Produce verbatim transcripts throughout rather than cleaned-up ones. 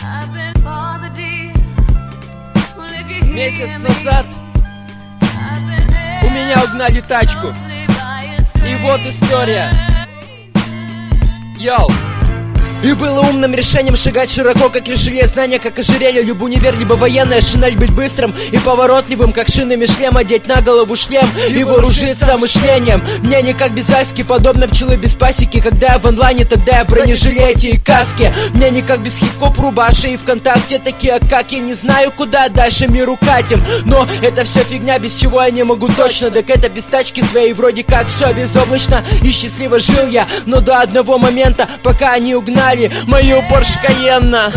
Месяц назад у меня угнали тачку. И вот история. Йоу. И было умным решением шагать широко, как решили знания, как ожерелье, либо универ, либо военная шинель, быть быстрым и поворотливым, как шины шлем, одеть на голову шлем и вооружиться мышлением. Мне не как Безальский, подобно пчелы без пасеки. Когда я в онлайне, тогда я в бронежилете и каске. Мне не как без хип-хоп, рубаши и ВКонтакте, такие как я, не знаю, куда дальше миру катим. Но это все фигня, без чего я не могу точно. Так это без тачки своей, вроде как все безоблачно и счастливо жил я. Но до одного момента, пока они угнали мою Порш Кайенна.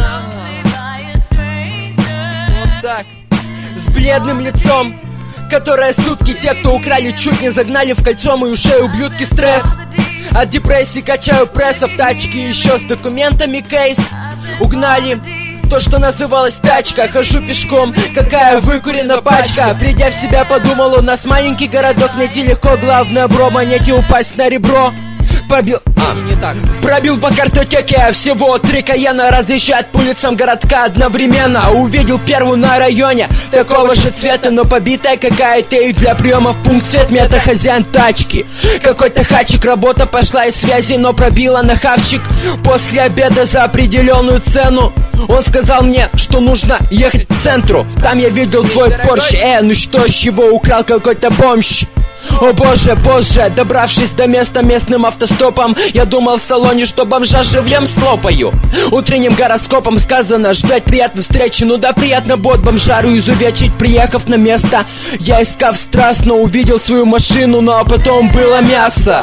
Вот так. С бледным лицом, которое сутки те, кто украли, чуть не загнали в кольцо мою шею, ублюдки, стресс. От депрессии качаю пресса в тачке, еще с документами кейс. Угнали то, что называлось тачка. Хожу пешком, какая выкурена пачка. Придя в себя, подумал, у нас маленький городок, найти легко, главное бро, монете упасть на ребро. Пробил, а, не, не так. Пробил по картотеке всего три Кайена, разъезжает по улицам городка одновременно. Увидел первую на районе, такого же цвета, но побитая какая-то, и для приема в пункт цвет мета хозяин тачки. Какой-то хачик, работа пошла из связи, но пробила на хавчик. После обеда за определенную цену он сказал мне, что нужно ехать к центру. Там я видел твой Порш. Э, ну что ж, его украл какой-то бомж. О боже, позже, добравшись до места местным автостопом, я думал в салоне, что бомжа живьем слопаю. Утренним гороскопом сказано ждать приятной встречи. Ну да, приятно бот бомжару изувечить. Приехав на место, я искав страстно увидел свою машину, но потом было мясо.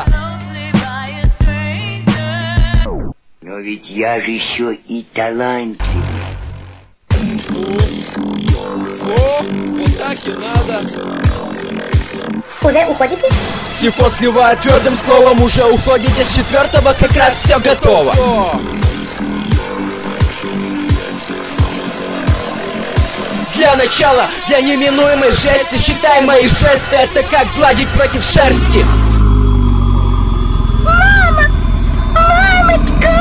Но ведь я же еще и талантливый. О, вот так и надо. Уже уходите? Сифон сливает твердым словом, уже уходите с четвертого, как раз все готово. Для начала, для неминуемой жести, считай мои жесты, это как гладить против шерсти. Мама! Мамочка!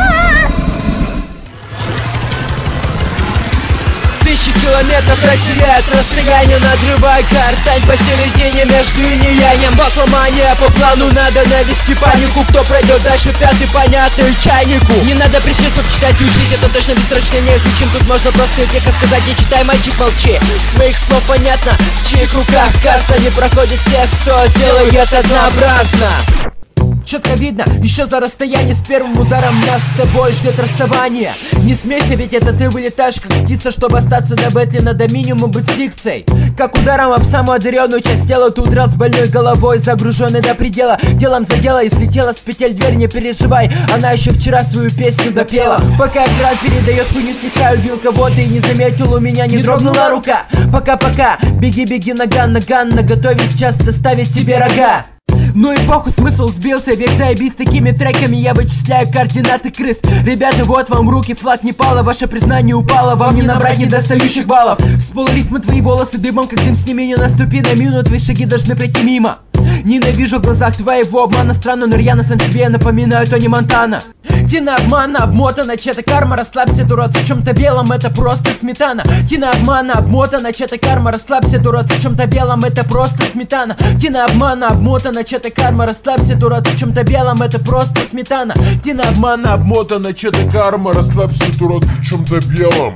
Тысячи километров разделяет расстояние, надрывая гортань посередине между инь-янем. Бакломания, по плану надо навести панику. Кто пройдет дальше, пятый понятный чайнику. Не надо причин, чтобы читать и учить, это точно бессрочно неизлечим. Тут можно просто тихо сказать, не читай, мальчик, молчи. С моих слов понятно, в чьих руках касса, не проходит тех, кто делает однообразно. Четко видно, еще за расстояние, с первым ударом нас с тобой ждет расставание. Не смейся, ведь это ты вылетаешь как птица, чтобы остаться на бэтле, надо минимум быть дикцией. Как ударом об самую одаренную часть тела, ты удрал с больной головой, загруженной до предела. Делом за дело, и слетела с петель дверь, не переживай, она еще вчера свою песню допела. Пока экран передает хуйню, слегка убил кого-то и не заметил, у меня не дрогнула рука. Пока-пока, беги-беги, наган, наган, наготове сейчас доставить тебе рога. Ну и похуй, смысл сбился, ведь заебись такими треками я вычисляю координаты крыс. Ребята, вот вам руки, флаг не пало, ваше признание упало, вам не набрать недостающих баллов. Всплыл ритмы твои волосы дымом, как дым, сними, не наступи на мину, твои шаги должны пройти мимо. Ненавижу в глазах твоего обмана, странно, но рьяно сам себе напоминаю Тони Монтана. Тина обмана, обмотана, чья-то карма, расслабься, дурак, в чем-то белом, это просто сметана. Тина обмана, обмотана, чья-то карма, расслабься, дурак, в чем-то белом, это просто сметана. Тина обмана, обмотана, чья-то карма, расслабься, дурак, в чем-то белом, это просто сметана. Тина обмана, обмотана, чья-то карма, расслабься, дурак, в чем-то белом.